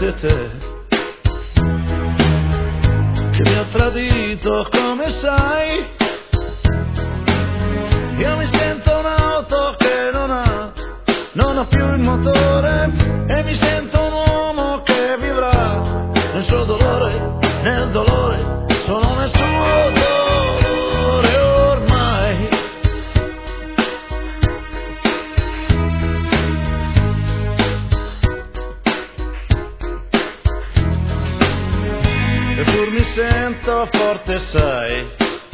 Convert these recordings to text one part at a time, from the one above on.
solamente te che mi ha tradito, come sai. Io mi sento un'auto che non ha più il motore, e mi sento un uomo che vivrà nel suo dolore, nel dolore, solo nel suo dolore ormai. Eppur mi sento forte, sai,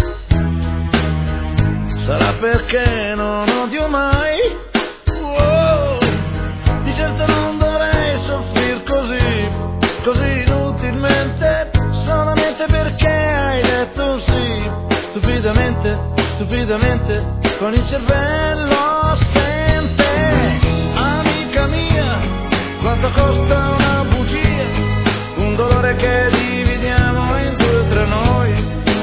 sarà perché non odio mai. Wow. Di certo non dovrei soffrir così inutilmente, solamente perché hai detto un sì, stupidamente, con il cervello assente. Amica mia, quanto costa una bugia, un dolore che dividiamo in due tra noi.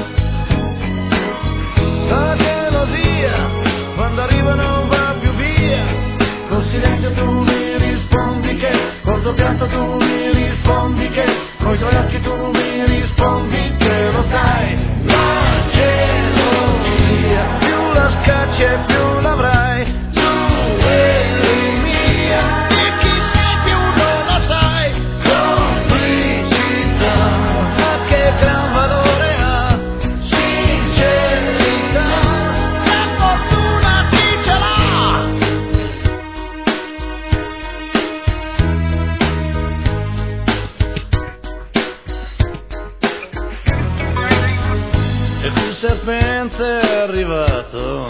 La gelosia, quando arriva non va più via, col silenzio tu mi rispondi che, col tuo pianto tu mi rispondi che, coi tuoi occhi tu mi rispondi che lo sai. La gelosia, più la scacci e più l'avrai, tu eri mia, e chi sei più non lo sai. Complicità, ma che gran valore ha, sincerità, la fortuna chi ce l'ha. E qui il serpente è arrivato,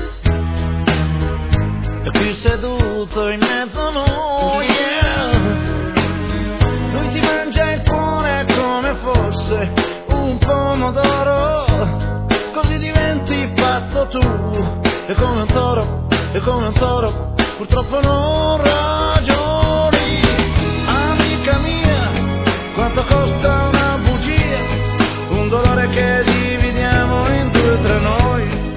e qui seduto in mezzo a noi, yeah. Lui ti mangia il cuore come fosse un pomodoro, così diventi pazzo tu, e come un toro, purtroppo non ragioni. Amica mia, quanto costa una bugia, un dolore che dividiamo in due tra noi.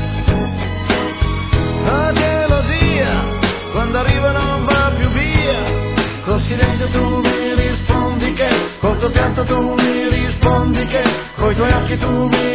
La gelosia, quando arriva non va più via, col silenzio tu mi rispondi che, col tuo pianto tu mi rispondi che, coi tuoi occhi tu mi